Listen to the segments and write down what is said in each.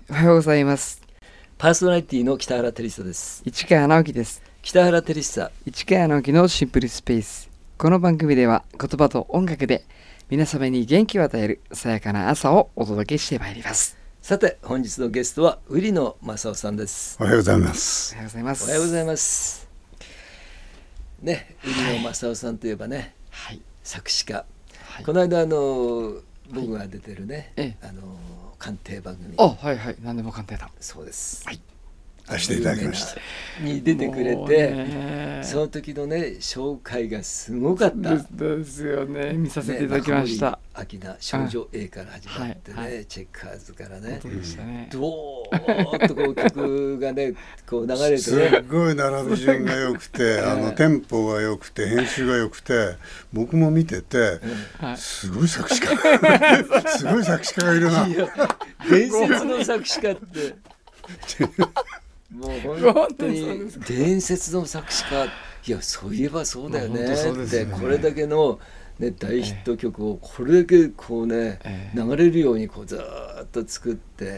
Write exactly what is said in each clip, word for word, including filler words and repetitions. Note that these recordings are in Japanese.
おはようございます。 パーソナリティの北原照久です。 市川直樹です。 北原照久、 市川直樹のシンプルスペース。この番組では言葉と音楽で皆様に元気を与えるさやかな朝をお届けしてまいります。 さて本日のゲストは売野正夫さんです。 おはようございます。 おはようございます。 おはようございますね。売野正夫さんといえばね、はい、作詞家、はい、この間あの僕が出てるね、はい、あの鑑定番組、 あ、はいはい、何でも鑑定だ。 そうです、 はい、 出していただきましたに出てくれて、その時のね紹介がすごかったですよね。見させていただきました。 秋名少女 A から始まってね、はいはい、チェッカーズからね、 ね、 ドーッとこう曲がねこう流れてね、 すっごい並び順が良くてあのテンポが良くて編集が良くて、僕も見てて、うん、すごい作詞家すごい作詞家がいるな。いや伝説の作詞家ってもう本当に伝説の作詞家、いやそういえばそうだよねって、これだけの、ね、大ヒット曲をこれだけこうね、えー、流れるようにこうずーっと作って、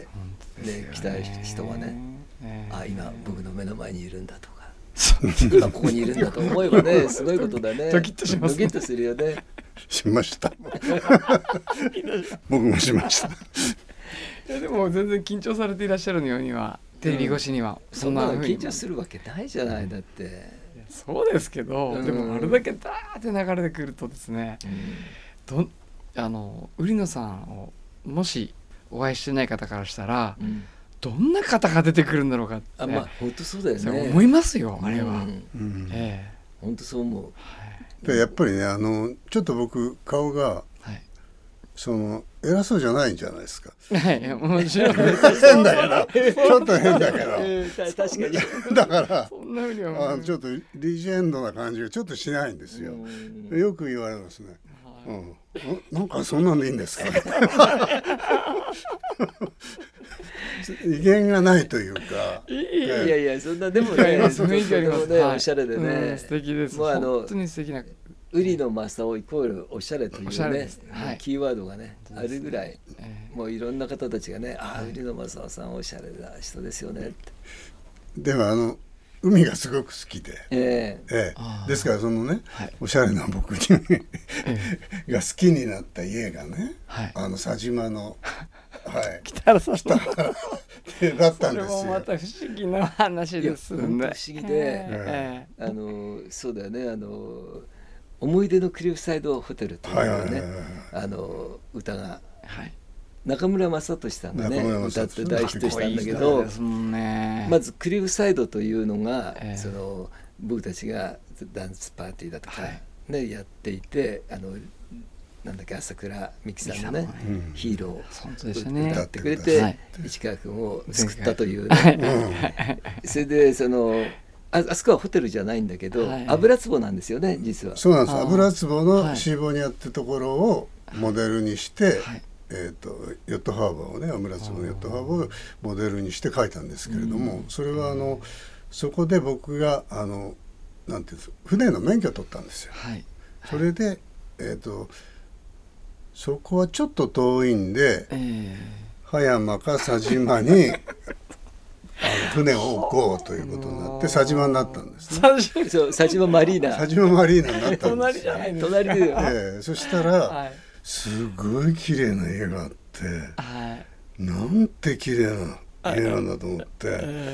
ね、来た人はね、えー、あ今僕の目の前にいるんだとか今ここにいるんだと思えばねすごいことだね。 ドキッとしますね。 ドキッとするよね。 しました僕もしました。いやでも全然緊張されていらっしゃるようにはテレビ越しには、 うん、そんな緊張するわけないじゃない。だってそうですけど、うん、でもあれだけダーって流れてくるとですね、うん、どあの売野さんをもしお会いしてない方からしたら、うん、どんな方が出てくるんだろうかって、 あ、まあ本当そうだよね。 思いますよあれは、 うんうん、ええ、本当そう思う、 はい、やっぱりねあのちょっと僕顔が、はい、その偉そうじゃないんじゃないですか。 はい、もちろん変だけどちょっと変だけど、 えー、確かにだからそんなふうにはあちょっとリジェンドな感じがちょっとしないんですよ。よく言われますね、はい、うん、なんかそんなんでいいんですか威厳がないというか、 いやいやそんなでもね雰囲気ありますね、 おしゃれでね、 うん、素敵です。もうあの本当に素敵な売野正夫イコールおしゃれというね、 はい、 キーワードがねあるぐらい、えー、もういろんな方たちがね、ああ売野正夫さんおしゃれな人ですよねって。 でもあの海がすごく好きで、 えーええ、ですからそのね、はい、おしゃれな僕にが好きになった家がね、はい、あの佐島の、はい、 北原さん北原だったんですよ。 それもまた不思議な話ですね。 不思議で、えー、あのそうだよね、あの思い出のクリフサイドホテルというね、はいはいはいはい、あの歌が、はい、中村雅俊さんがね歌って大ヒットしたんだけど、 ね、 まずクリフサイドというのが、えー、その僕たちがダンスパーティーだとか、はいね、やっていて、あのなんだっけ朝倉美樹さんのね、うん、ヒーローを歌ってくれて、はい、市川君を救ったというね、うん、それでそのあ, あそこはホテルじゃないんだけど、はい、油壺なんですよね実は。 そうなんです。油壺のシーボニアってところをモデルにして、はい、えー、とヨットハーバーをね油壺のヨットハーバーをモデルにして書いたんですけれども、それはあのそこで僕があのなんていうんですか、船の免許を取ったんですよ。はい、それで、えー、とそこはちょっと遠いんで、えー、葉山か佐島にあの船を置こうということになって佐島になったんです、 ね、そう佐島マリーナ佐島マリーナになったんですよ。 隣じゃないの。 隣で、 えー、そしたら、はい、すごい綺麗な家があって、はい、なんて綺麗な家なんだと思って、はい、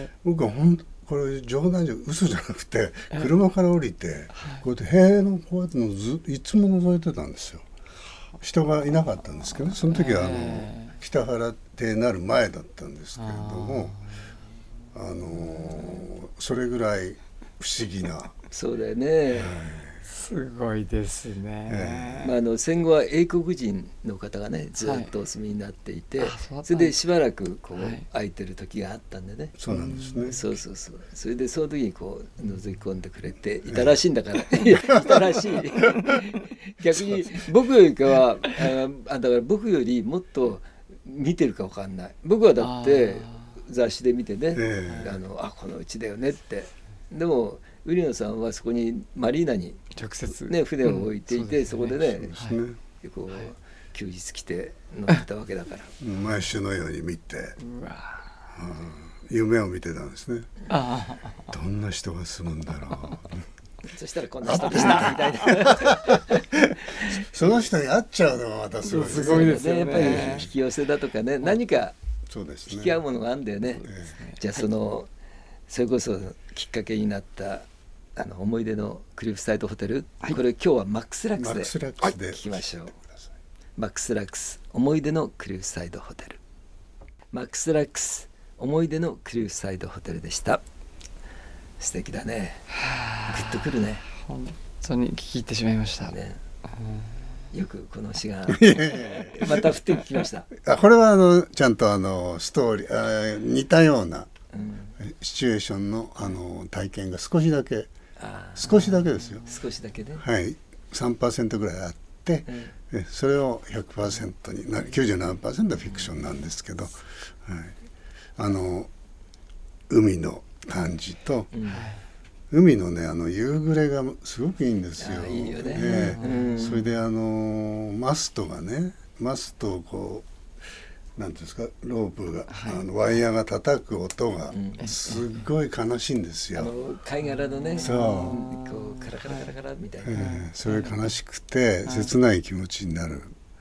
僕はほんこれ冗談じゃ嘘じゃなくて車から降りて、はい、こうやって塀のこうやってのずいつも覗いてたんですよ。人がいなかったんですけど、ね、その時はあの北原邸になる前だったんですけれども、あのそれぐらい不思議な。 そうだよね、はい、 すごいですね、 えーまあ、あの戦後は英国人の方がねずっとお住みになっていて、はい、それでしばらくこう、はい、空いてる時があったんでね。 そうなんですね。 そうそうそう。それでその時にこう覗き込んでくれていたらしいんだから、えー、いたらしい逆に僕よりかはあだから僕よりもっと見てるか分かんない。僕はだって雑誌で見てね、えー、あのあこのうちだよねって。でも売野さんはそこにマリーナに直接、 ね、船を置いていて、うん そ, ね、そこでね、はい、こう、はい、休日来て乗ってたわけだから毎週のように見て、 うわ夢を見てたんですね。 あどんな人が住むんだろうそしたらこんな人でしたみたいなその人に会っちゃうのがまたすごいすごいですよね。 やっぱり引き寄せだとかね、何かそうですね、 引き合うものがあるんだよね。じゃあそのそれこそきっかけになったあの思い出のクリフサイドホテル、はい、これ今日はマックスラックスで聞きましょう。マックスラックス思い出のクリフサイドホテル。マックスラックス思い出のクリフサイドホテルでした。素敵だね。グッとくるね。 本当に聞き入ってしまいましたね。 よくこの詩がまた降ってきましたあ、これはあのちゃんとあのストーリーあ似たようなシチュエーションのあの体験が少しだけ少しだけですよ。 少しだけね。 はい、さんパーセントぐらいあって、うん、それを ひゃくパーセント にきゅうじゅうななパーセント フィクションなんですけど、はい、あの海の感じと、うん、海のねあの夕暮れがすごくいいんですよ。 いいよね。 えーうん、それであのマストがねマストをこうなんていうんですかロープが、はい、あのワイヤーが叩く音がすっごい悲しいんですよ。 あの貝殻のねそうこうカラカラカラカラみたいな、 えー、それ悲しくて切ない気持ちになる。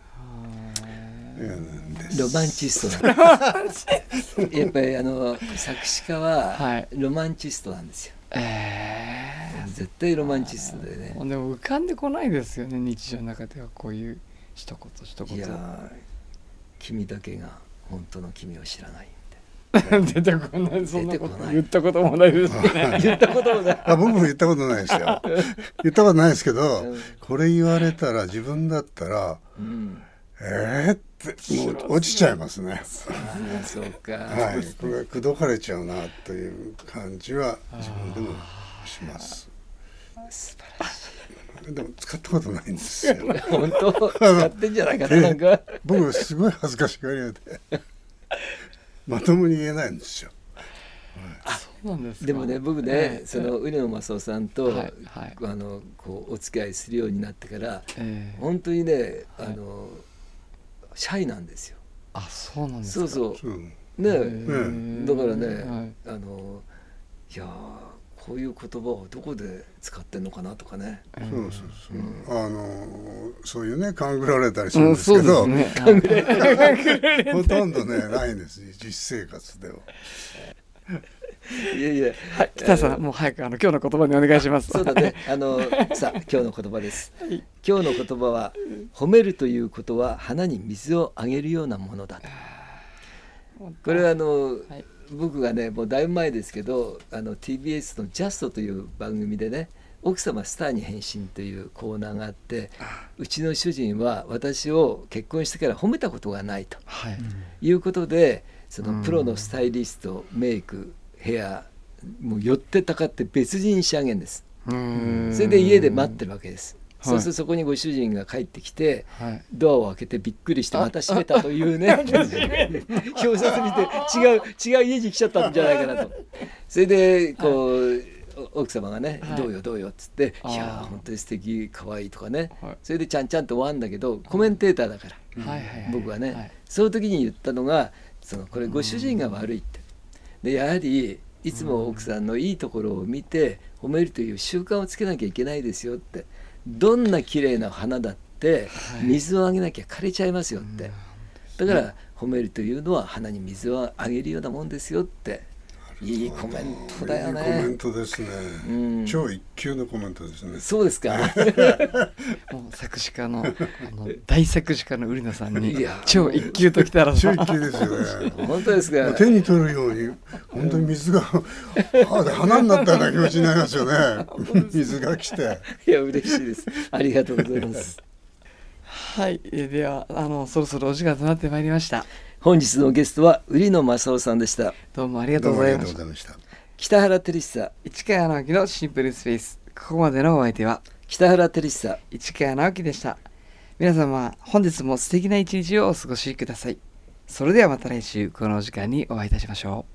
ロマンチストだやっぱりあの作詞家はロマンチストなんですよ、えー、絶対ロマンチストでね。 でも浮かんでこないですよね日常の中ではこういう一言一言。 いや君だけが本当の君を知らない出てこない。そんなこと言ったこともないですね言ったこともないあ僕も言ったことないですよ言ったことないですけど、うん、これ言われたら自分だったら、うん、えーってもう落ちちゃいますね。 あそうか、 はい、これ口説かれちゃうなという感じは自分でもします。 素晴らしい。 でも使ったことないんですよ本当使ってんじゃないかな。なんか僕すごい恥ずかしがり屋でまともに言えないんですよ。 あ、そうなんですか。 でもね僕ね、えー、その売野正夫さんと、はいはい、あのこうお付き合いするようになってから、えー、本当にねあの、はい、シャイなんですよ。 あ、そうなんですか。 そうそうね、だからね、はい、あのいやこういう言葉をどこで使ってんのかなとかね。 そうそうそう、うん、あのそういうね勘ぐられたりするんですけど、 ね、 ほとんどねないんです実生活では。 いやいや、 はい、北さんもう早くあの今日の言葉にお願いします。 そうだね。あのさあ今日の言葉です。はい、今日の言葉は褒めるということは花に水をあげるようなものだと。これはあの、はい、僕がねもうだいぶ前ですけどあの ティービーエス の「ジャスト」という番組でね「奥様スターに変身」というコーナーがあってうちの主人は私を結婚してから褒めたことがないと、はい、いうことでそのプロのスタイリストメイクヘアもう寄ってたかって別人に仕上げるんです。それで家で待ってるわけです。そうするとそこにご主人が帰ってきて、はい、ドアを開けてびっくりしてまた閉めたというね表札見て違う違う家に来ちゃったんじゃないかなと。それでこう、はい、奥様がね、はい、どうよどうよっつっていや本当に素敵可愛いとかね、はい、それでちゃんちゃんと終わるんだけどコメンテーターだから、はい、僕はね、はい、その時に言ったのがそのこれご主人が悪いってでやはりいつも奥さんのいいところを見て褒めるという習慣をつけなきゃいけないですよって。どんな綺麗な花だって水をあげなきゃ枯れちゃいますよって、だから褒めるというのは花に水をあげるようなもんですよって。いいコメントだよね。 いいコメントですね、うん、超一級のコメントですね。 そうですかもう作詞家 の, あの大作詞家の売野さんに超一級ときたら超一級ですよね本当ですか。 手に取るように本当に水が花になったような気持ちになりますよね水が来て。 いや嬉しいです。ありがとうございますはい、ではあのそろそろお時間となってまいりました。 本日のゲストは売野正夫さんでした。 どうもありがとうございました。 北原照久、 市川直樹のシンプルスペース。ここまでのお相手は北原照久、 市川直樹でした。皆様本日も素敵な一日をお過ごしください。それではまた来週この時間にお会いいたしましょう。